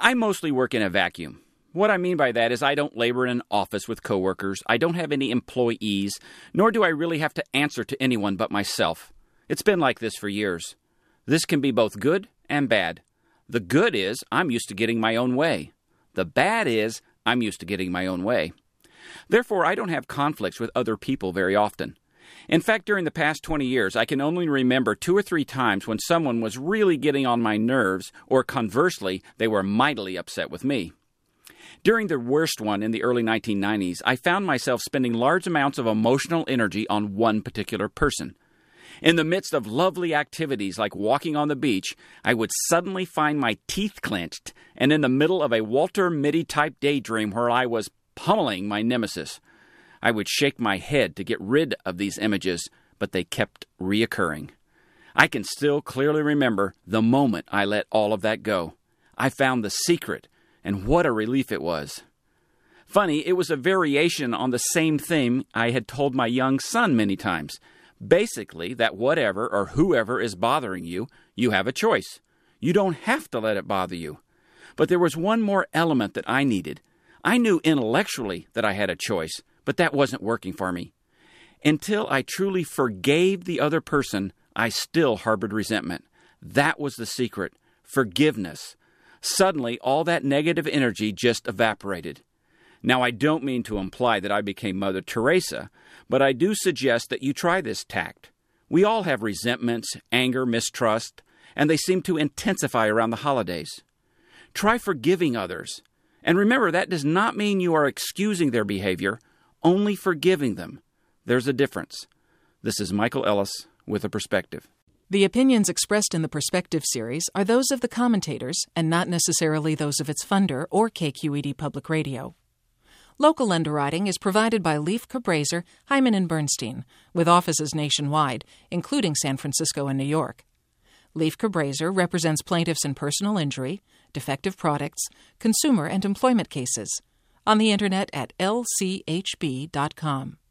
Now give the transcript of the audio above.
I mostly work in a vacuum. What I mean by that is I don't labor in an office with coworkers, I don't have any employees, nor do I really have to answer to anyone but myself. It's been like this for years. This can be both good and bad. The good is I'm used to getting my own way. The bad is I'm used to getting my own way. Therefore, I don't have conflicts with other people very often. In fact, during the past 20 years, I can only remember 2 or 3 times when someone was really getting on my nerves, or conversely, they were mightily upset with me. During the worst one in the early 1990s, I found myself spending large amounts of emotional energy on one particular person. In the midst of lovely activities like walking on the beach, I would suddenly find my teeth clenched and in the middle of a Walter Mitty-type daydream where I was pummeling my nemesis. I would shake my head to get rid of these images, but they kept reoccurring. I can still clearly remember the moment I let all of that go. I found the secret, and what a relief it was. Funny, it was a variation on the same theme I had told my young son many times. Basically, that whatever or whoever is bothering you, you have a choice. You don't have to let it bother you. But there was one more element that I needed. I knew intellectually that I had a choice, but that wasn't working for me. Until I truly forgave the other person, I still harbored resentment. That was the secret. Forgiveness. Suddenly, all that negative energy just evaporated. Now, I don't mean to imply that I became Mother Teresa, but I do suggest that you try this tact. We all have resentments, anger, mistrust, and they seem to intensify around the holidays. Try forgiving others. And remember, that does not mean you are excusing their behavior, only forgiving them. There's a difference. This is Michael Ellis with a Perspective. The opinions expressed in the Perspective series are those of the commentators and not necessarily those of its funder or KQED Public Radio. Local underwriting is provided by Leif Cabraser, Hyman & Bernstein, with offices nationwide, including San Francisco and New York. Leif Cabraser represents plaintiffs in personal injury, defective products, consumer and employment cases. On the Internet at lchb.com.